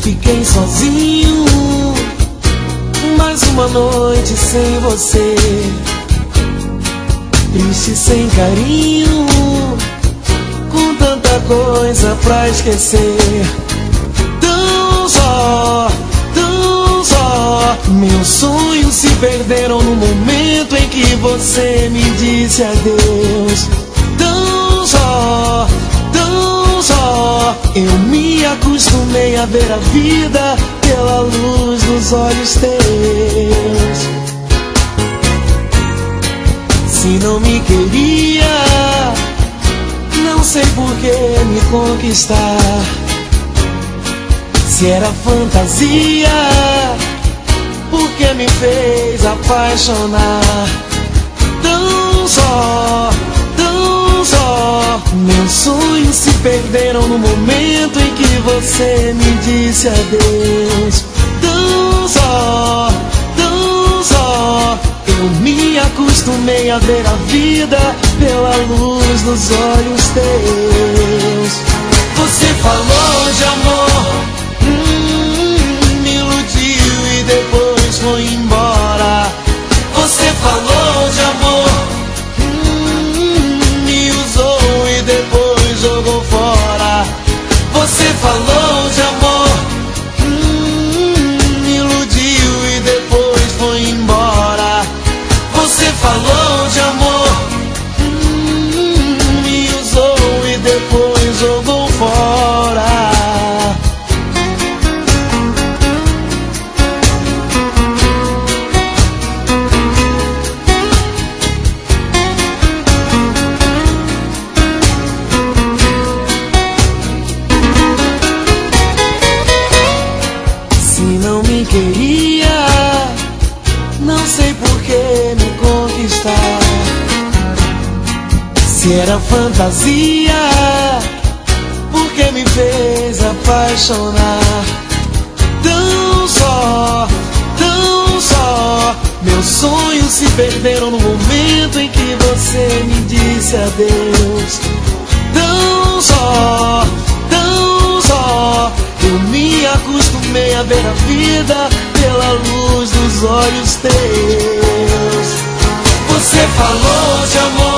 fiquei sozinho, mais uma noite sem você, triste sem carinho, com tanta coisa pra esquecer. Tão só, meus sonhos se perderam no momento em que você me disse adeus. Tão só, eu me acostumei a ver a vida pela luz dos olhos teus. Se não me queria, não sei por que me conquistar. Se era fantasia, por que me fez apaixonar? Tão só, meus sonhos se perderam no momento em que você me disse adeus. Tão só, eu me acostumei a ver a vida pela luz dos olhos teus. Você falou de amor, me iludiu e depois foi embora. Você falou de amor, me usou e depois jogou fora. Você falou de amor, me iludiu e depois foi embora. Você falou de amor, me usou e depois jogou fora. Se não me queria, não sei por que me conquistar. Se era fantasia, por que me fez apaixonar? Tão só, meus sonhos se perderam no momento em que você me disse adeus. Tão só, eu me acostumei a ver a vida pela luz dos olhos teus. Você falou de amor,